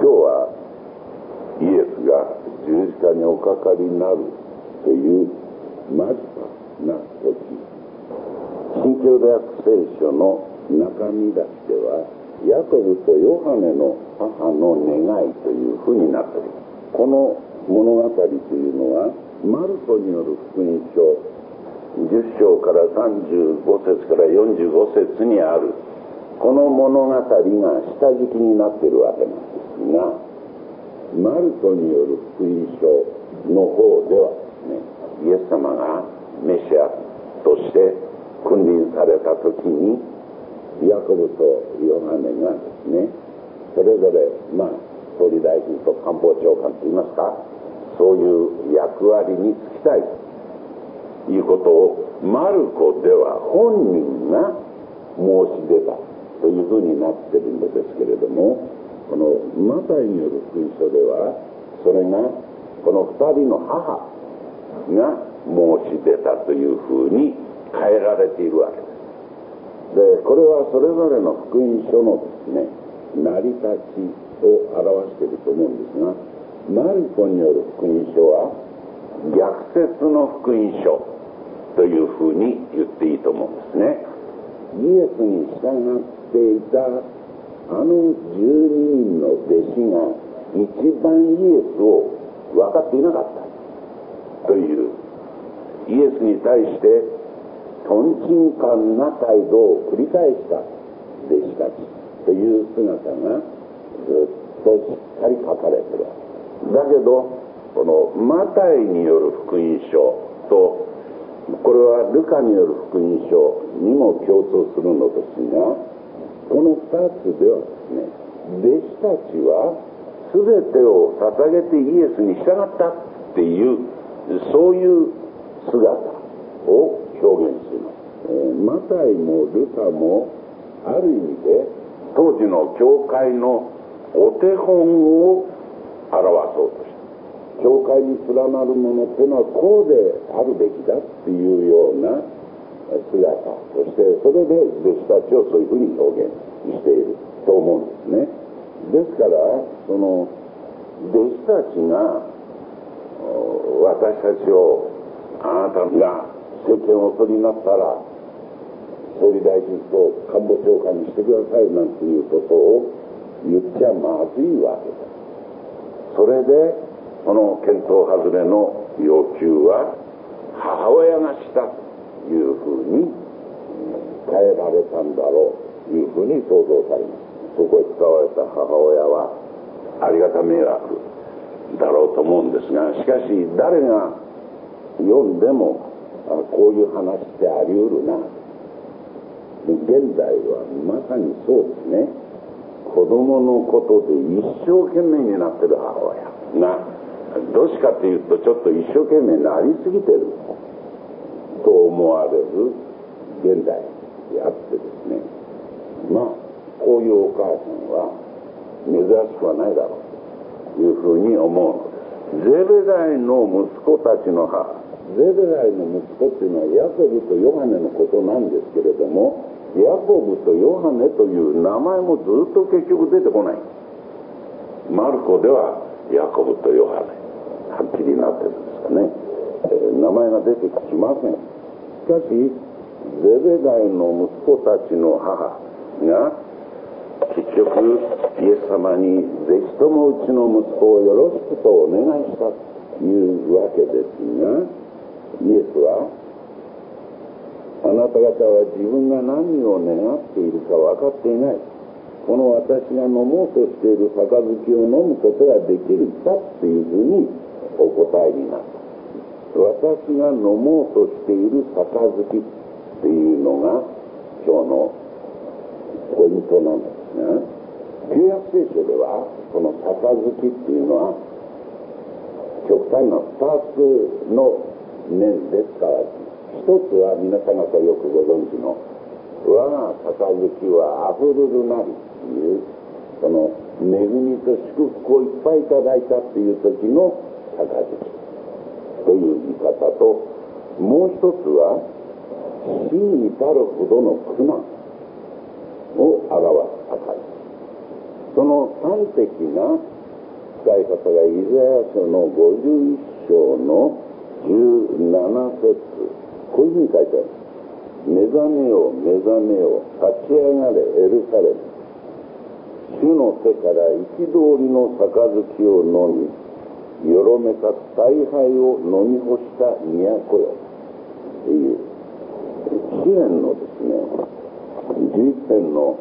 日はイエスが十字架におかかりになるという間近な時、新共同訳聖書の中身出しではヤコブとヨハネの母の願いというふうになっている。この物語というのはマルコによる福音書10章から35節から45節にあるこの物語が下敷きになっているわけなんですが、マルコによる福音書の方ではですね、イエス様がメシアとして君臨された時にヤコブとヨハネがですね、それぞれ総理大臣と官房長官といいますか、そういう役割に就きたいということをマルコでは本人が申し出たというふうになっているのですけれども、このマタイによる福音書ではそれがこの2人の母が申し出たというふうに変えられているわけです。でこれはそれぞれの福音書のですね、成り立ちを表していると思うんですが、マルコによる福音書は逆説の福音書というふうに言っていいと思うんですね。イエスに従っていたあの12人の弟子が一番イエスを分かっていなかったという、イエスに対してとんちんかんな態度を繰り返した弟子たちという姿がずっとしっかり書かれている。だけどこのマタイによる福音書とこれはルカによる福音書にも共通するのですが、この2つではですね、弟子たちは全てを捧げてイエスに従ったっていうそういう姿を表現します。マタイもルカもある意味で当時の教会のお手本を表そうとした。教会に連なるものっていうのはこうであるべきだっていうような姿、そしてそれで弟子たちをそういうふうに表現していると思うんですね。ですからその弟子たちが私たちをあなたが政権をお取りになったら総理大臣と官房長官にしてくださいなんていうことを言っちゃまずいわけだ。それでその見当外れの要求は母親がしたというふうに変えられたんだろうというふうに想像されます。そこへ使われた母親はありがた迷惑だろうと思うんですが、しかし誰が読んでもこういう話ってあり得るな。現代はまさにそうですね。子供のことで一生懸命になってる母親がどっちかというとちょっと一生懸命になりすぎてると思われる現代であってですね、こういうお母さんは珍しくはないだろうというふうに思うのです。ゼベダイの息子たちの母、ゼベダイの息子っていうのはヤコブとヨハネのことなんですけれども、ヤコブとヨハネという名前もずっと結局出てこない。マルコではヤコブとヨハネはっきりなってるんですかね、名前が出てきません。しかしゼベダイの息子たちの母が結局イエス様にぜひともうちの息子をよろしくとお願いしたというわけですが、イエスはあなた方は自分が何を願っているか分かっていない。この私が飲もうとしている杯を飲むことができるかっていうふうにお答えになった。私が飲もうとしている杯っていうのが今日のポイントなんですが、旧約聖書ではこの杯っていうのは極端な2つの面で使われています。一つは皆様方よくご存知の我が杯はあふるるなりというその恵みと祝福をいっぱいいただいたという時の杯という言い方と、もう一つは死に至るほどの苦難を表す杯。その端的ない方がイザヤ書の51章の17節、こういうふうに書いてある。目覚めよ目覚めよ、立ち上がれエルサレム、主の手から憤りの杯を飲み、よろめかす大杯を飲み干した都よっていう、詩篇のですね、11編の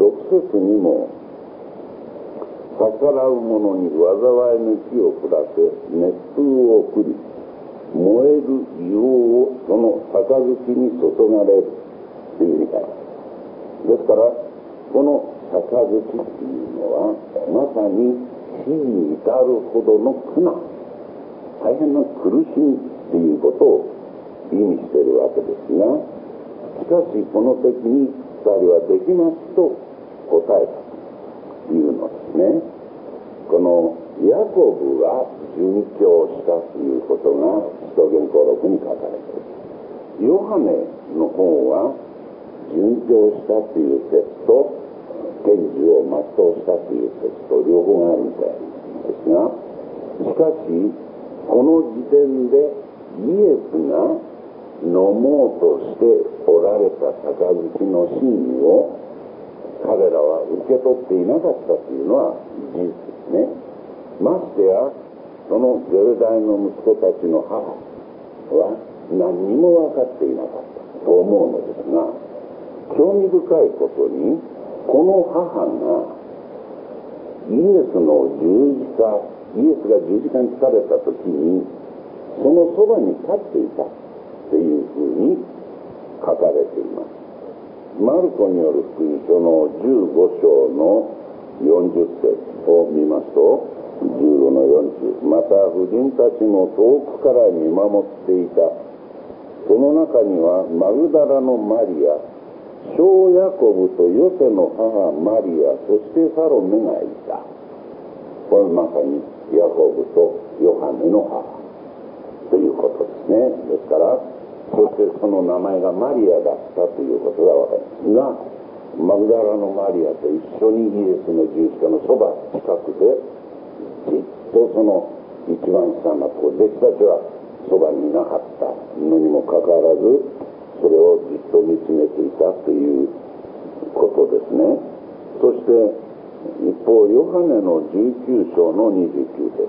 6節にも、逆らう者に災いの火を降らせ、熱風を送り、燃える硫黄をその杯に注がれるというふうに書いてある。ですから、この杯っていうのは、まさに死に至るほどの苦難、大変な苦しみということを意味しているわけですが、しかしこの時に2人はできますと答えたというのですね。このヤコブは殉教したということが使徒言行録に書かれている。ヨハネの方は殉教したという説と天寿を全うしたという説と両方があるみたいなんですが、しかしこの時点でイエスが飲もうとしておられた杯の真意を彼らは受け取っていなかったというのは事実ですね。ましてやそのゼベダイの息子たちの母は何にも分かっていなかったと思うのですが、興味深いことにこの母がイエスの十字架、イエスが十字架につかれた時にそのそばに立っていたっていうふうに書かれています。マルコによる福音書の15章の40節を見ますと、15の40、また婦人たちも遠くから見守っていた。その中にはマグダラのマリア、小ヤコブとヨセの母マリア、そしてサロメがいた。これまさにヤコブとヨハネの母ということですね。ですからそしてその名前がマリアだったということがわかりますが、マグダラのマリアと一緒にイエスの十字架のそば近くでじっとその一番下のところ、弟子たちはそばにいなかったのにもかかわらずそれをじっと見つめていたということですね。そして一方ヨハネの19章の29節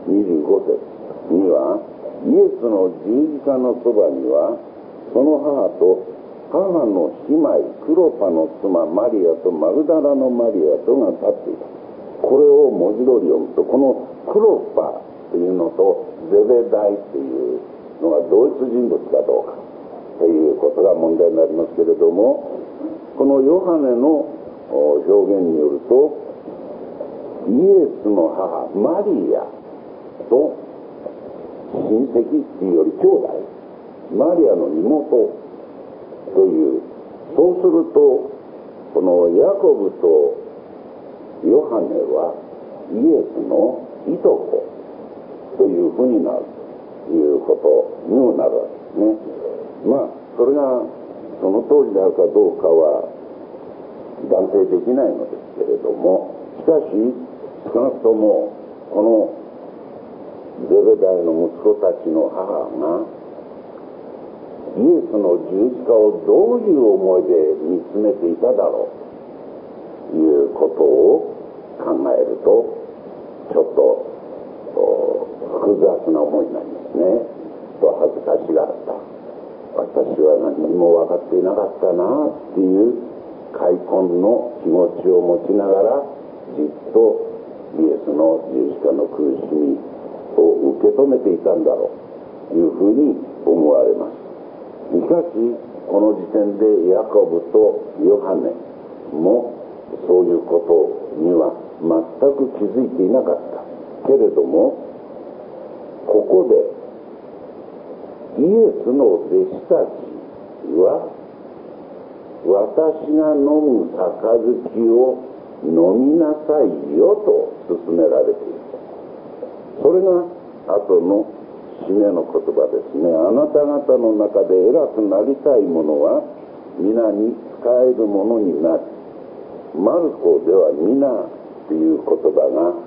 25節には、イエスの十字架のそばにはその母と母の姉妹クロパの妻マリアとマグダラのマリアとが立っていた。これを文字通り読むと、このクロパというのとゼベダイというのが同一人物かどうかということが問題になりますけれども、このヨハネの表現によると、イエスの母マリアと親戚っていうより兄弟、マリアの妹という、そうするとこのヤコブとヨハネはイエスのいとこというふうになるということにもなるわけですね。まあそれがその当時であるかどうかは断定できないのですけれども、しかし少なくともこのゼベダイの息子たちの母がイエスの十字架をどういう思いで見つめていただろうということを考えるとちょっと複雑な思いになりますね。恥ずかしがった、私は何も分かっていなかったなっていう悔恨の気持ちを持ちながらじっとイエスの十字架の苦しみを受け止めていたんだろうというふうに思われます。しかしこの時点でヤコブとヨハネもそういうことには全く気づいていなかったけれども、ここでイエスの弟子たちは私が飲む杯を飲みなさいよと勧められている。それが後の締めの言葉ですね。あなた方の中で偉くなりたい者は皆に仕える者になる。マルコでは皆という言葉が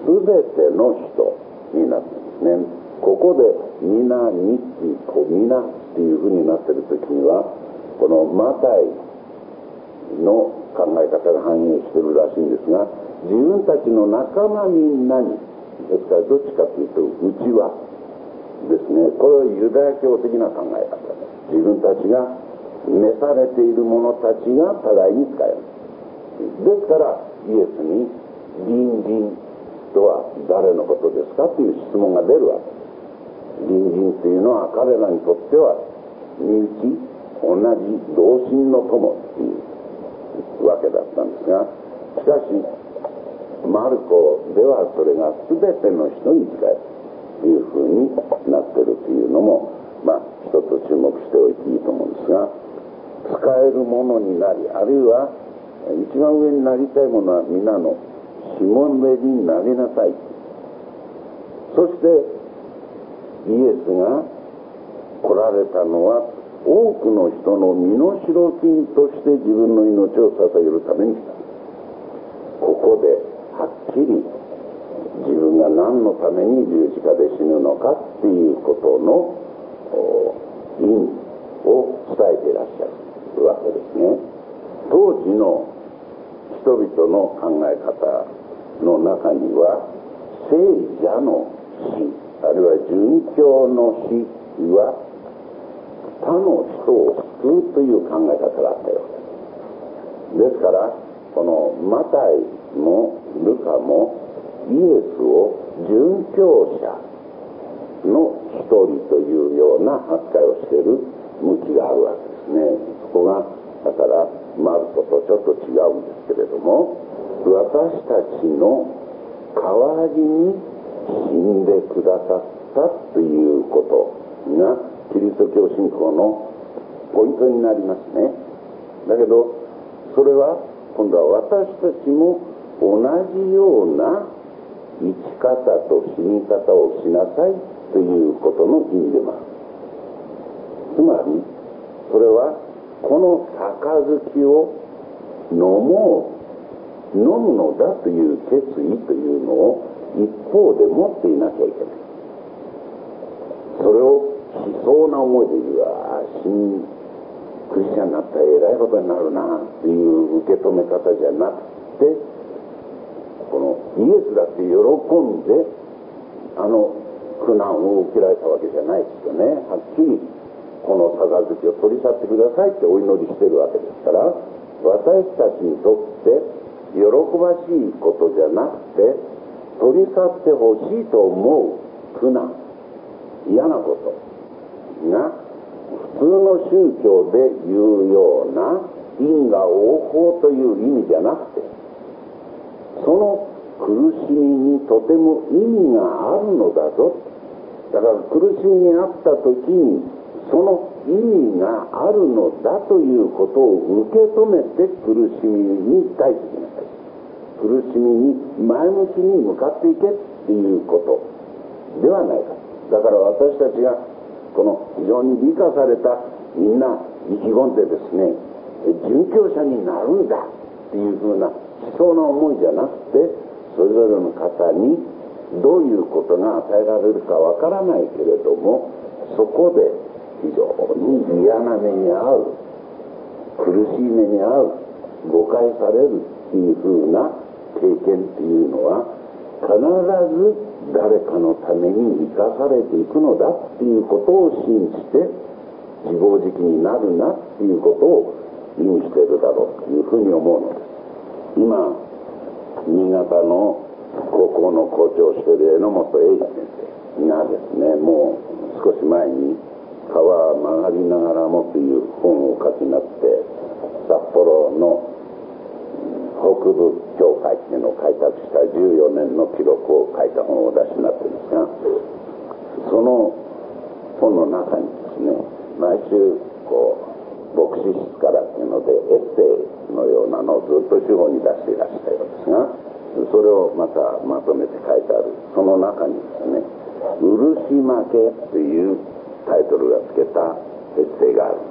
全ての人になってるんですね。ここで皆日皆っていうふうになってる時には、このマタイの考え方が反映してるらしいんですが、自分たちの仲間みんなに、ですからどっちかというと内輪ですね。これはユダヤ教的な考え方です。自分たちが召されている者たちが互いに使える。ですからイエスに隣人とは誰のことですかという質問が出るわけです。隣人というのは彼らにとっては身内、同じ同心の友というわけだったんですが、しかしマルコではそれが全ての人に使えるというふうになっているというのも、一つ注目しておいていいと思うんですが、使えるものになり、あるいは一番上になりたいものは皆のしもべになりなさい。そしてイエスが来られたのは多くの人の身代金として自分の命を捧げるために来た。ここではっきり自分が何のために十字架で死ぬのかっていうことの意味を伝えていらっしゃるわけですね。当時の人々の考え方の中には、聖者の死あるいは殉教の死は他の人を救うという考え方があったようです。ですからこのマタイもルカもイエスを殉教者の一人というような扱いをしている向きがあるわけですね。そこがだからマルコとちょっと違うんですけれども、私たちの代わりに死んでくださったということがキリスト教信仰のポイントになりますね。だけどそれは今度は私たちも同じような生き方と死に方をしなさいということの意味でもある。つまりそれはこの杯を飲むのだという決意というのを一方で持っていなきゃいけない。それを悲壮な思いで言う新クリスチャンになったらえらいことになるなという受け止め方じゃなくて、このイエスだって喜んで苦難を受けられたわけじゃないですよね。はっきりこの杯を取り去ってくださいってお祈りしてるわけですから、私たちにとって喜ばしいことじゃなくて取り去ってほしいと思う苦難、嫌なことが普通の宗教で言うような因果応報という意味じゃなくて、その苦しみにとても意味があるのだぞ。だから苦しみにあった時にその意味があるのだということを受け止めて苦しみに対していきなさい。苦しみに前向きに向かっていけっていうことではないか。だから私たちがこの非常に美化されたみんな意気込んでですね、殉教者になるんだっていうふうな悲壮な思いじゃなくて、それぞれの方にどういうことが与えられるかわからないけれども、そこで非常に嫌な目に遭う、苦しい目に遭う、誤解されるっていうふうな経験っていうのは必ず誰かのために生かされていくのだっていうことを信じて自暴自棄になるなっていうことを意味しているだろうというふうに思うのです。今新潟の高校の校長をしている榎本英二先生がですね、もう少し前に川曲がりながらもという本をお書きになって、札幌の北部教会っていうのを開拓した14年の記録を書いた本をお出しになっているんですが、その本の中にですね、毎週牧師室からっていうのでエッセイのようなのをずっと主語に出していらっしゃるんですが、それをまたまとめて書いてあるその中にですね、漆負けというタイトルがつけたエッセイがあるんです。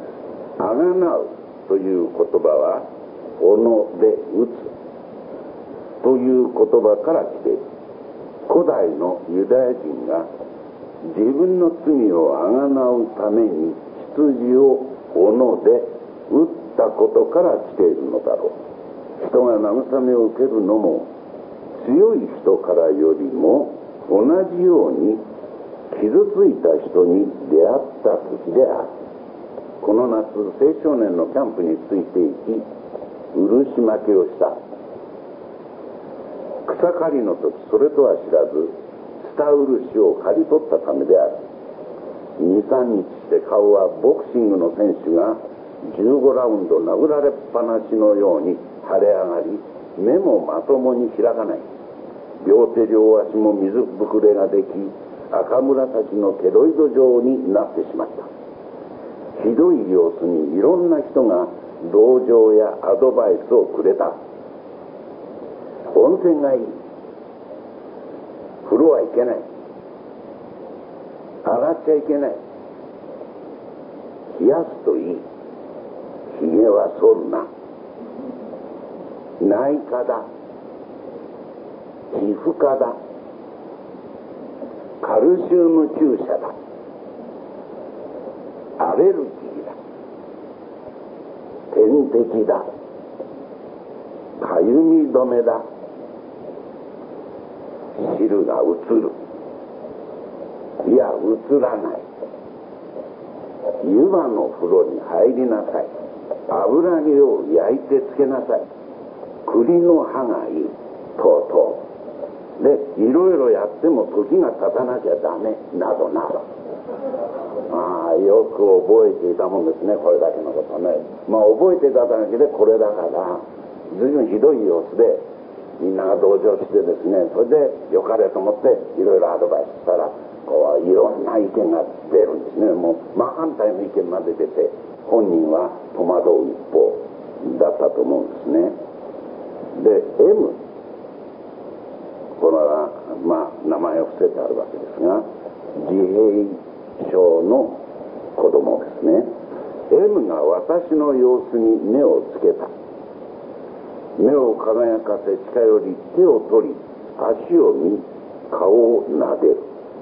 あがなうという言葉は斧で打つという言葉から来ている。 古代のユダヤ人が自分の罪をあがなうために羊を斧で撃ったことから来ているのだろう。人が慰めを受けるのも強い人からよりも同じように傷ついた人に出会った時である。この夏、青少年のキャンプについていき、漆巻きをした。草刈りの時、それとは知らずスタ漆を刈り取ったためである。2、3日して顔はボクシングの選手が15ラウンド殴られっぱなしのように腫れ上がり、目もまともに開かない。両手両足も水ぶくれができ、赤紫のケロイド状になってしまった。ひどい様子にいろんな人が同情やアドバイスをくれた。温泉がいい、風呂はいけない、洗っちゃいけない、冷やすといい、ひげは剃るな、内科だ、皮膚科だ、カルシウム注射だ、アレルギーだ、点滴だ、かゆみ止めだ、汁が移る、いや移らない、湯葉の風呂に入りなさい、油揚げを焼いてつけなさい、栗の葉がいい、とうとうでいろいろやっても時が経たなきゃダメなどなど、よく覚えていたもんですね、これだけのことね。覚えていただけでこれだから随分ひどい様子でみんなが同情してですね、それでよかれと思っていろいろアドバイスしたら、いろんな意見が出るんですね。もう真反対の意見まで出て、本人は戸惑う一方だったと思うんですね。で M、 これは名前を伏せてあるわけですが、自閉症の子供ですね。 M が私の様子に目をつけた。目を輝かせ近寄り、手を取り足を見、顔を撫でる。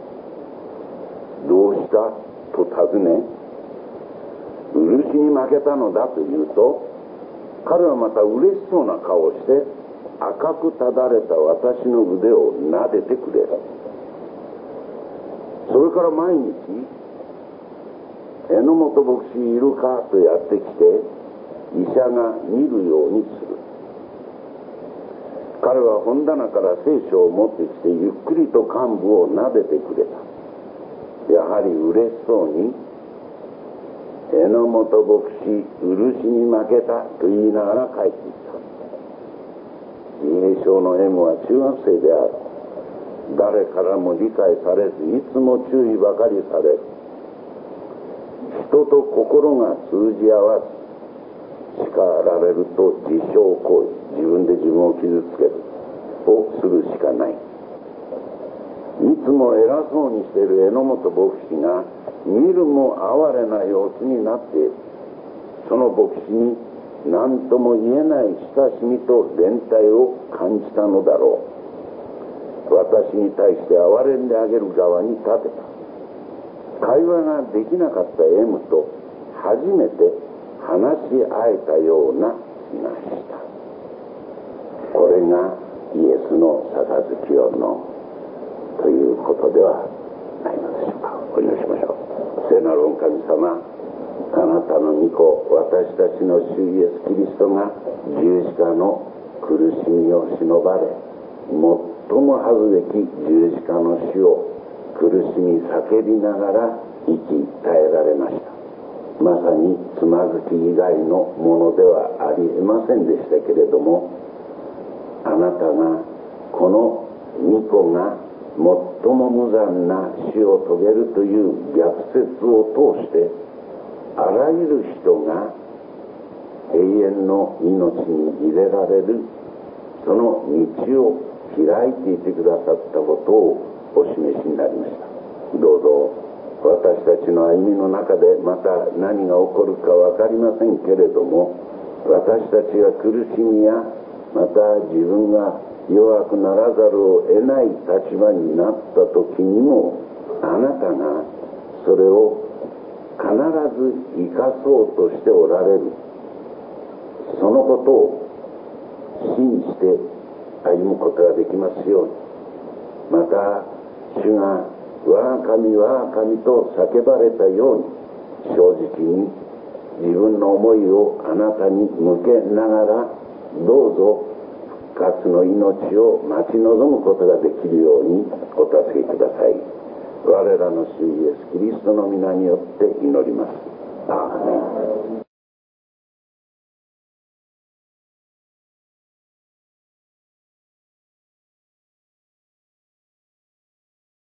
どうしたと尋ね、漆に負けたのだと言うと、彼はまた嬉しそうな顔をして赤くただれた私の腕を撫でてくれる。それから毎日榎本牧師いるかとやってきて医者が見るようにする。彼は本棚から聖書を持ってきてゆっくりと患部を撫でてくれた。やはり嬉しそうに、榎本牧師漆に負けたと言いながら帰っていった。自閉症の M は中学生である。誰からも理解されず、いつも注意ばかりされる。人と心が通じ合わず、叱られると自傷行為、自分で自分を傷つけるをするしかない。いつも偉そうにしている榎本牧師が見るも哀れな様子になっている。その牧師に何とも言えない親しみと連帯を感じたのだろう。私に対して憐れんであげる側に立てた。会話ができなかった M と初めて話し合えたような気がした。これがイエスの杯を飲むということではないのでしょうか。お祈りしましょう。聖なる御神様、あなたの御子、私たちの主イエスキリストが十字架の苦しみを忍ばれ、最も恥ずべき十字架の死を苦しみ叫びながら生き耐えられました。まさにつまずき以外のものではありえませんでしたけれども、あなたがこの御子が最も無残な死を遂げるという逆説を通して、あらゆる人が永遠の命に入れられるその道を開いていてくださったことをお示しになりました。どうぞ私たちの歩みの中でまた何が起こるか分かりませんけれども、私たちが苦しみやまた自分が弱くならざるを得ない立場になった時にも、あなたがそれを必ず生かそうとしておられる、そのことを信じて歩むことができますように。また主が我が神我が神と叫ばれたように、正直に自分の思いをあなたに向けながら、どうぞ復活の命を待ち望むことができるようにお助けください。我らの主イエスキリストの皆によって祈ります。アーメン。